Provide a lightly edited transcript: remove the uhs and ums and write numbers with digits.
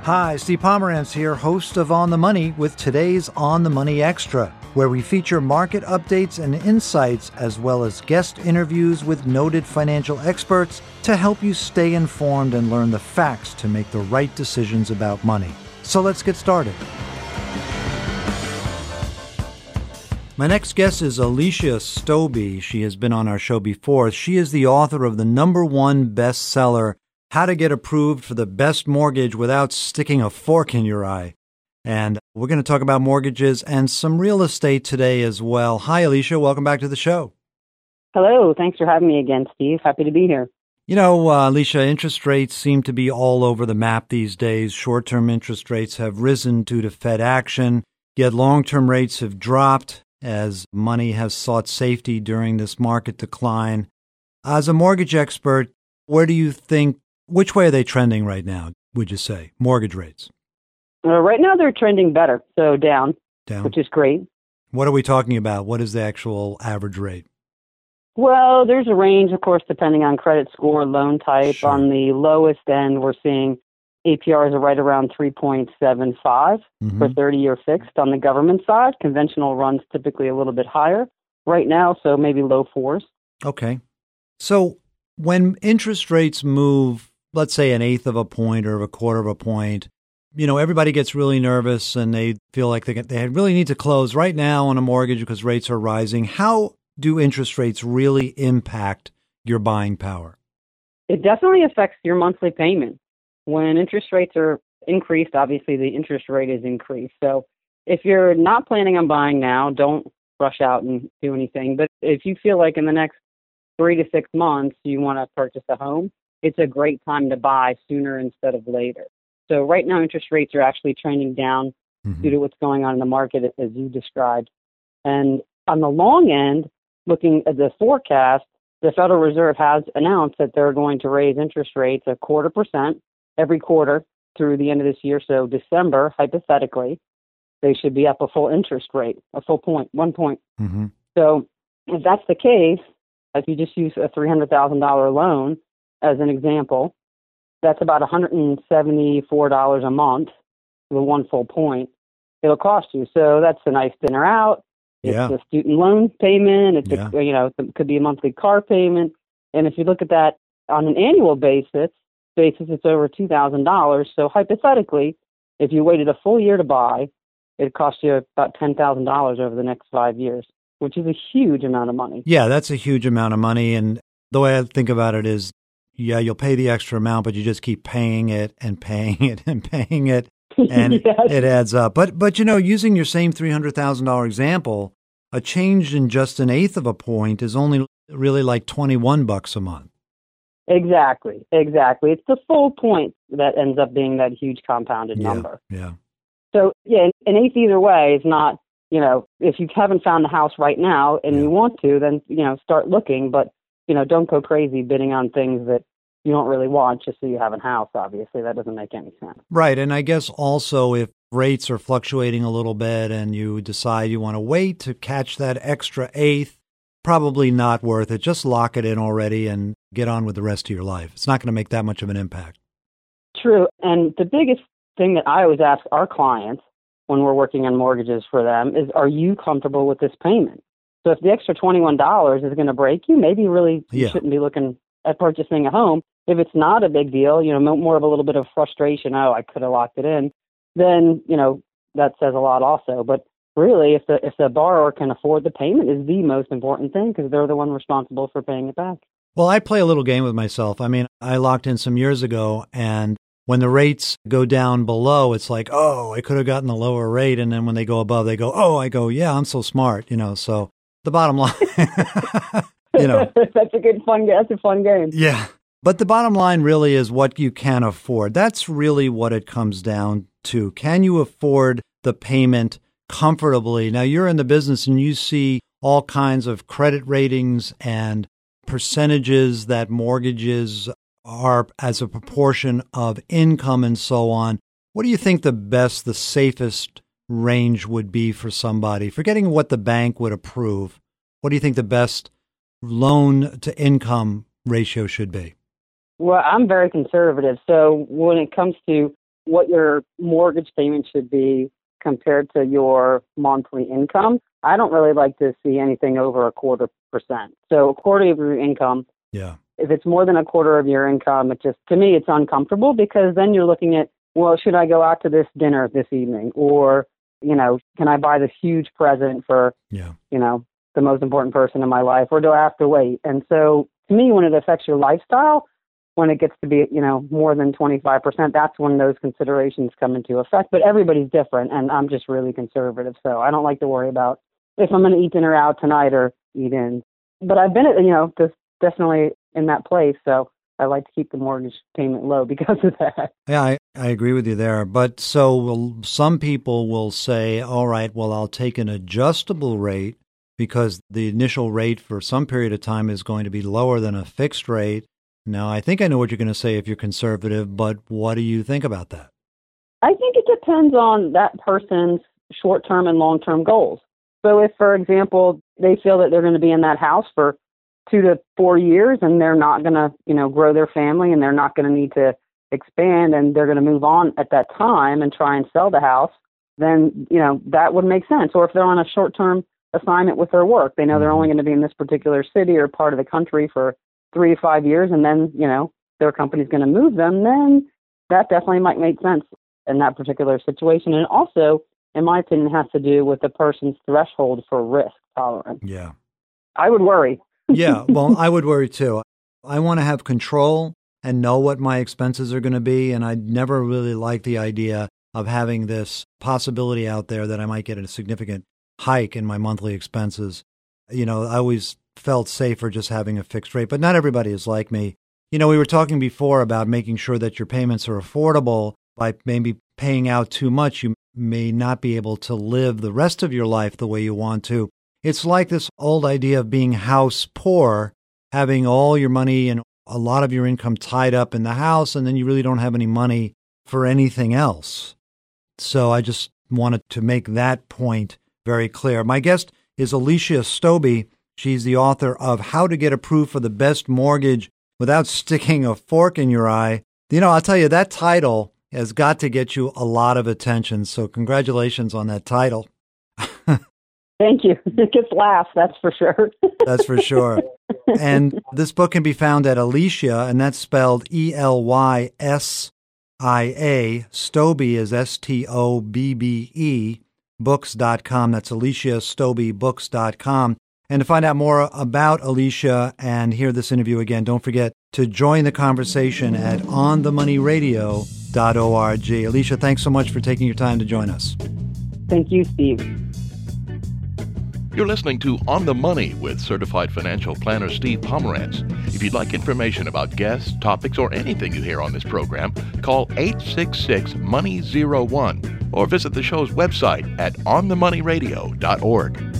Hi, Steve Pomerantz here, host of On the Money with today's On the Money Extra, where we feature market updates and insights as well as guest interviews with noted financial experts to help you stay informed and learn the facts to make the right decisions about money. So let's get started. My next guest is Alicia Stoebe. She has been on our show before. She is the author of the #1 bestseller, How to Get Approved for the Best Mortgage Without Sticking a Fork in Your Eye. And we're going to talk about mortgages and some real estate today as well. Hi, Alicia. Welcome back to the show. Hello. Thanks for having me again, Steve. Happy to be here. You know, Alicia, interest rates seem to be all over the map these days. Short-term interest rates have risen due to Fed action, yet long-term rates have dropped as money has sought safety during this market decline. As a mortgage expert, where do you think, which way are they trending right now, would you say, mortgage rates? Right now they're trending better, so down, which is great. What are we talking about? What is the actual average rate? Well, there's a range, of course, depending on credit score, loan type. Sure. On the lowest end, we're seeing APRs are right around 3.75 for 30-year fixed. On the government side, conventional runs typically a little bit higher right now, so maybe low fours. Okay. So when interest rates move, let's say an eighth of a point or a quarter of a point, you know, everybody gets really nervous and they feel like they really need to close right now on a mortgage because rates are rising. How do interest rates really impact your buying power? It definitely affects your monthly payment. When interest rates are increased, obviously the interest rate is increased. So if you're not planning on buying now, don't rush out and do anything. But if you feel like in the next 3 to 6 months you want to purchase a home, it's a great time to buy sooner instead of later. So right now interest rates are actually trending down due to what's going on in the market as you described. And on the long end, looking at the forecast, the Federal Reserve has announced that they're going to raise interest rates 0.25% every quarter through the end of this year. So December, hypothetically, they should be up a full interest rate, a full point, 1 point. So if that's the case, if you just use a $300,000 loan as an example, that's about $174 a month with 1 full point it'll cost you. So that's a nice dinner out. It's a student loan payment. It's it could be a monthly car payment. And if you look at that on an annual basis, it's over $2,000. So hypothetically, if you waited a full year to buy, it'd cost you about $10,000 over the next 5 years, which is a huge amount of money. Yeah, that's a huge amount of money. And the way I think about it is, yeah, you'll pay the extra amount, but you just keep paying it and paying it and paying it, and it adds up. But you know, using your same $300,000 example, a change in just an eighth of a point is only really like $21 a month. Exactly. It's the full point that ends up being that huge compounded number. Yeah. So, an eighth either way is not, if you haven't found the house right now and you want to, then, start looking. But, don't go crazy bidding on things that you don't really want just so you have a house, obviously. That doesn't make any sense. Right. And I guess also if rates are fluctuating a little bit and you decide you want to wait to catch that extra eighth, probably not worth it. Just lock it in already and get on with the rest of your life. It's not going to make that much of an impact. True. And the biggest thing that I always ask our clients when we're working on mortgages for them is, are you comfortable with this payment? So if the extra $21 is going to break you, maybe really you shouldn't be looking at purchasing a home. If it's not a big deal, more of a little bit of frustration, I could have locked it in, then, that says a lot also. But really, if the borrower can afford the payment is the most important thing because they're the one responsible for paying it back. Well, I play a little game with myself. I mean, I locked in some years ago, and when the rates go down below, it's like, oh, I could have gotten a lower rate. And then when they go above, they go, oh, I go, yeah, I'm so smart, So the bottom line, That's a fun game. Yeah. But the bottom line really is what you can afford. That's really what it comes down to. Can you afford the payment comfortably? Now, you're in the business and you see all kinds of credit ratings and percentages that mortgages are as a proportion of income and so on. What do you think the safest range would be for somebody? Forgetting what the bank would approve, what do you think the best loan to income ratio should be? Well, I'm very conservative. So when it comes to, what your mortgage payment should be compared to your monthly income, I don't really like to see anything over 0.25%. So a quarter of your income. Yeah. If it's more than a quarter of your income, to me, it's uncomfortable, because then you're looking at, well, should I go out to this dinner this evening? Or, can I buy this huge present for, the most important person in my life? Or do I have to wait? And so to me, when it affects your lifestyle, when it gets to be, more than 25%, that's when those considerations come into effect. But everybody's different, and I'm just really conservative. So I don't like to worry about if I'm going to eat dinner out tonight or eat in. But I've been at, definitely in that place. So I like to keep the mortgage payment low because of that. Yeah, I agree with you there. But so some people will say, all right, well, I'll take an adjustable rate because the initial rate for some period of time is going to be lower than a fixed rate. Now, I think I know what you're going to say if you're conservative, but what do you think about that? I think it depends on that person's short-term and long-term goals. So if, for example, they feel that they're going to be in that house for 2 to 4 years and they're not going to, grow their family, and they're not going to need to expand, and they're going to move on at that time and try and sell the house, then, that would make sense. Or if they're on a short-term assignment with their work, they know they're only going to be in this particular city or part of the country for 3 to 5 years, and then, their company's going to move them, then that definitely might make sense in that particular situation. And also, in my opinion, has to do with the person's threshold for risk tolerance. Yeah. I would worry. Yeah, well, I would worry too. I want to have control and know what my expenses are going to be, and I never really like the idea of having this possibility out there that I might get a significant hike in my monthly expenses. I always felt safer just having a fixed rate, but not everybody is like me. We were talking before about making sure that your payments are affordable. By maybe paying out too much, you may not be able to live the rest of your life the way you want to. It's like this old idea of being house poor, having all your money and a lot of your income tied up in the house, and then you really don't have any money for anything else. So I just wanted to make that point very clear. My guest is Alicia Stoebe. She's the author of How to Get Approved for the Best Mortgage Without Sticking a Fork in Your Eye. I'll tell you, that title has got to get you a lot of attention. So congratulations on that title. Thank you. It gets laughs, that's for sure. That's for sure. And this book can be found at Alicia, and that's spelled Elysia. Stoebe is Stobe, books.com. That's Alicia Stoebe, books.com. And to find out more about Alicia and hear this interview again, don't forget to join the conversation at onthemoneyradio.org. Alicia, thanks so much for taking your time to join us. Thank you, Steve. You're listening to On the Money with certified financial planner Steve Pomerantz. If you'd like information about guests, topics, or anything you hear on this program, call 866-MONEY01 or visit the show's website at onthemoneyradio.org.